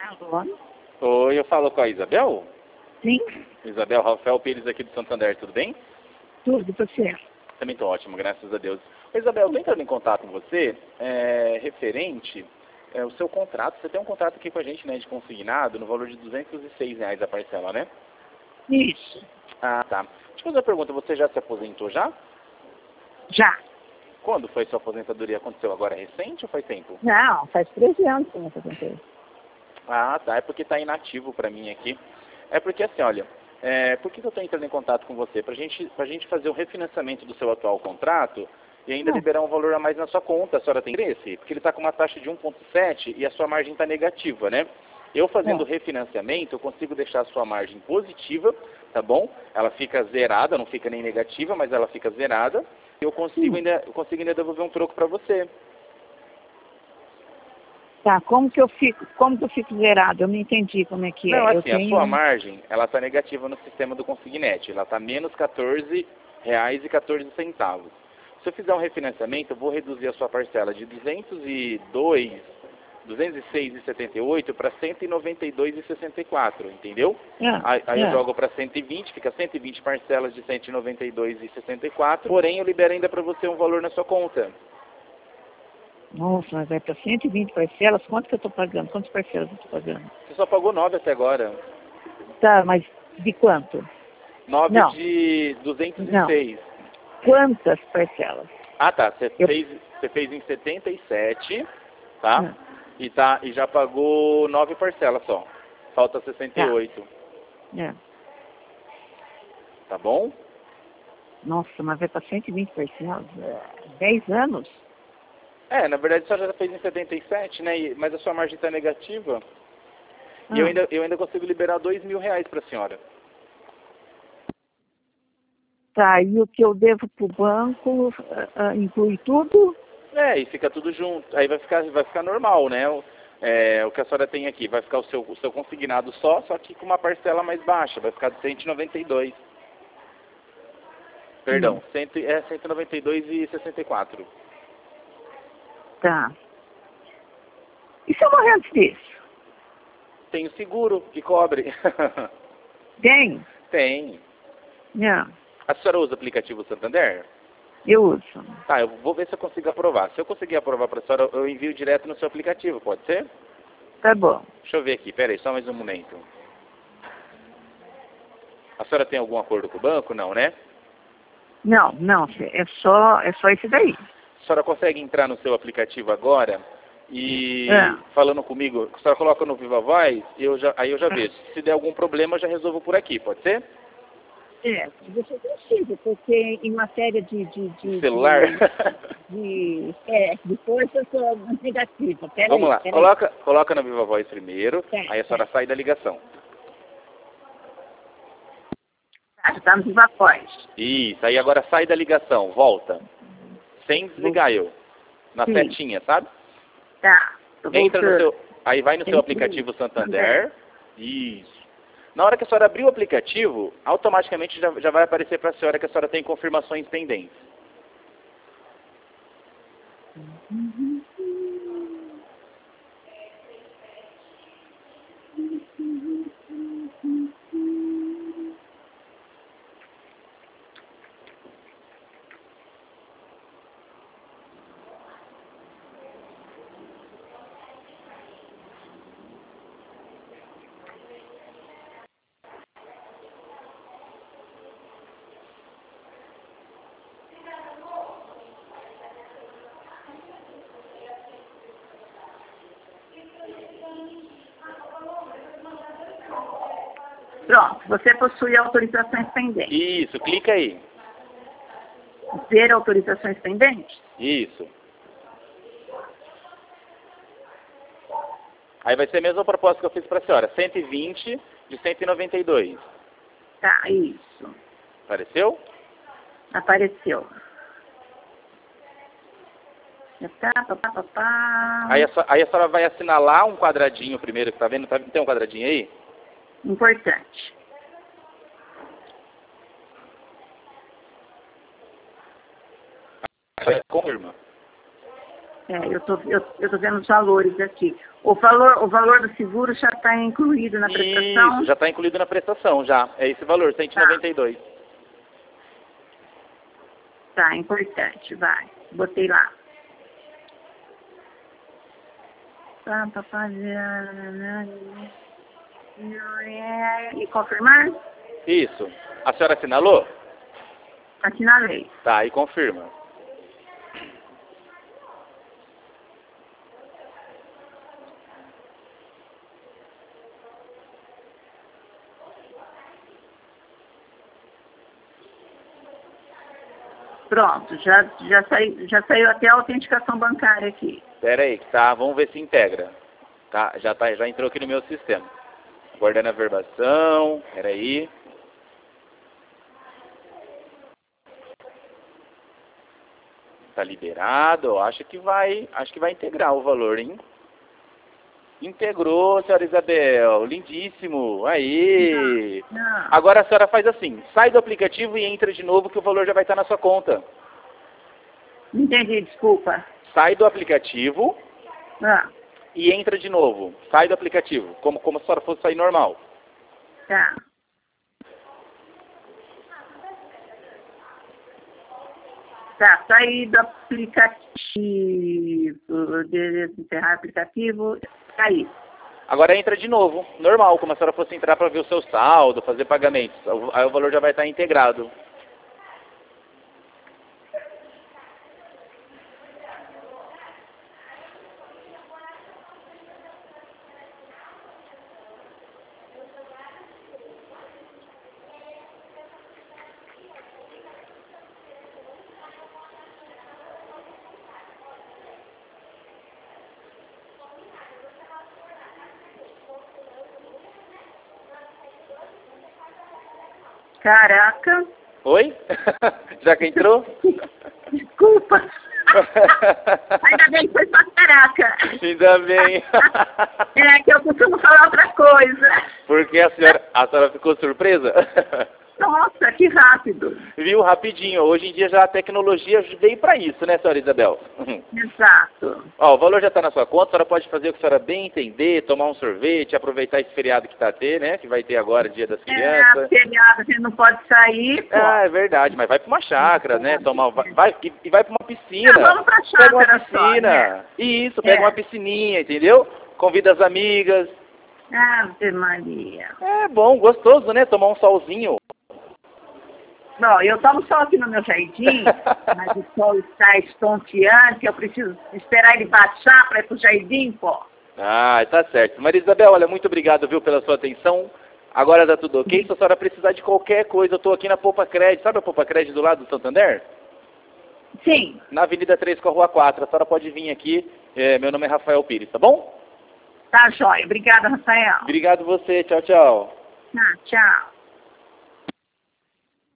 Alô? Oi, eu falo com a Isabel? Sim, Isabel, Rafael Pires aqui do Santander, tudo bem? tudo, você. Também estou ótimo, graças a Deus. Ô, Isabel, estou entrando em contato com você, referente ao seu contrato. Você tem um contrato aqui com a gente, né, de consignado, no valor de R$ 206 a parcela, né? Isso, Ah, tá. Deixa eu fazer uma pergunta, você já se aposentou já? já. Quando foi sua aposentadoria? Aconteceu agora recente ou faz tempo? Não, faz 13 anos que eu me aposentei. Ah, tá. É porque está inativo para mim aqui. É porque assim, olha, por que eu estou entrando em contato com você? Pra gente fazer o refinanciamento do seu atual contrato e ainda liberar um valor a mais na sua conta. A senhora tem interesse? Porque ele está com uma taxa de 1,7 e a sua margem está negativa, né? Eu fazendo o refinanciamento, eu consigo deixar a sua margem positiva, tá bom? Ela fica zerada, não fica nem negativa, mas ela fica zerada. E eu consigo ainda devolver um troco para você. Tá, como que eu fico zerado? Eu não entendi como é que Não, é. Eu assim, a tenho... sua margem, ela está negativa no sistema do Consignet. Ela está menos R$14,14. Se eu fizer um refinanciamento, eu vou reduzir a sua parcela de 206,78 para 192,64, entendeu? Aí eu jogo para 120, fica 120 parcelas de 192,64, porém eu libero ainda para você um valor na sua conta. Nossa, mas vai para 120 parcelas? Quanto que eu estou pagando? Quantas parcelas eu estou pagando? Você só pagou 9 até agora. Tá, mas de quanto? 9 Não. de 206. Quantas parcelas? Ah, tá. Você fez em 77, tá? E já pagou 9 parcelas só. Falta 68. É. Tá bom? Nossa, mas vai para 120 parcelas? 10 anos? Na verdade só já fez em 77, né? Mas a sua margem está negativa. E eu ainda consigo liberar R$2.000 para a senhora. Tá, e o que eu devo para o banco inclui tudo? E fica tudo junto. Aí vai ficar normal, né? O que a senhora tem aqui, vai ficar o seu consignado só que com uma parcela mais baixa, vai ficar de 192. Perdão, 192,64. Tá. E se eu morrer antes disso? Tem o seguro que cobre. Tem? Tem. Não, A senhora usa o aplicativo Santander? eu uso. Tá, eu vou ver se eu consigo aprovar. Se eu conseguir aprovar para a senhora, eu envio direto no seu aplicativo, pode ser? Tá bom. Deixa eu ver aqui, peraí, só mais um momento. A senhora tem algum acordo com o banco? Não, né? Não, é só isso daí. A senhora consegue entrar no seu aplicativo agora e falando comigo, a senhora coloca no Viva Voz, aí eu já vejo. Se der algum problema, eu já resolvo por aqui, pode ser? Você precisa, porque em matéria de celular? de força eu sou negativa. Vamos lá, coloca no Viva Voz primeiro, aí a senhora sai da ligação. Tá no Viva Voz. Isso, aí agora sai da ligação, volta. Sem desligar na setinha, sabe? Tá. Entra no seu, aí vai no seu aplicativo Santander. Isso. Na hora que a senhora abrir o aplicativo, automaticamente já vai aparecer para a senhora que a senhora tem confirmações pendentes. Pronto, você possui autorizações pendentes. Isso, clica aí. Ver autorizações pendentes? Isso. Aí vai ser a mesma proposta que eu fiz para a senhora, 120 de 192. Tá, isso. Apareceu? Apareceu. Aí a senhora vai assinalar um quadradinho primeiro, que tá vendo? Tem um quadradinho aí? Importante. Confirma. Eu tô vendo os valores aqui. O valor do seguro já está incluído na prestação? Isso, já está incluído na prestação, já. É esse valor, 192. Tá, importante, vai. Botei lá. Tá, pra fazer... E confirmar? Isso. A senhora assinalou? Assinalei. Tá, e confirma. Pronto, já saiu até a autenticação bancária aqui. Pera aí, tá, vamos ver se integra. Tá, já entrou aqui no meu sistema. Aguardando a verbação, pera aí. Tá liberado, acho que vai integrar o valor, hein? Integrou, senhora Isabel, lindíssimo, aí. Não. Agora a senhora faz assim, sai do aplicativo e entra de novo que o valor já vai estar na sua conta. Não entendi, desculpa. Sai do aplicativo Ah, e entra de novo. Sai do aplicativo, como se a senhora fosse sair normal. tá. Tá, saí do aplicativo, encerrar o aplicativo, saí. Agora entra de novo, normal, como se a senhora fosse entrar para ver o seu saldo, fazer pagamentos. Aí o valor já vai estar integrado. Caraca. Oi? Já que entrou? Desculpa. Ainda bem que foi só caraca. Ainda bem. É que eu costumo falar outra coisa. Porque a senhora ficou surpresa? Nossa, que rápido. Viu? Rapidinho. Hoje em dia já a tecnologia veio para isso, né, senhora Isabel? Exato. Ó, o valor já está na sua conta, a senhora pode fazer o que a senhora bem entender, tomar um sorvete, aproveitar esse feriado que está a ter, né? Que vai ter agora, Dia das Crianças. Feriado, a gente não pode sair, pô. Ah, é verdade, mas vai para uma chácara, né? Vai para uma piscina. Vamos pra Pega uma chácara piscina. só, né? Isso, pega uma piscininha, entendeu? Convida as amigas. Ave Maria. É bom, gostoso, né? Tomar um solzinho. Bom, eu tomo sol aqui no meu jardim, mas o sol está estonteante, eu preciso esperar ele baixar para ir pro jardim, pô. Ah, tá certo. Maria Isabel, olha, muito obrigado, viu, pela sua atenção. Agora tá tudo ok. Se a senhora precisar de qualquer coisa, eu tô aqui na Poupa Crédito. Sabe a Poupa Crédito do lado do Santander? Sim. Na Avenida 3 com a Rua 4. A senhora pode vir aqui. Meu nome é Rafael Pires, tá bom? Tá, jóia. Obrigada, Rafael. Obrigado você. Tchau, tchau. Tá, tchau.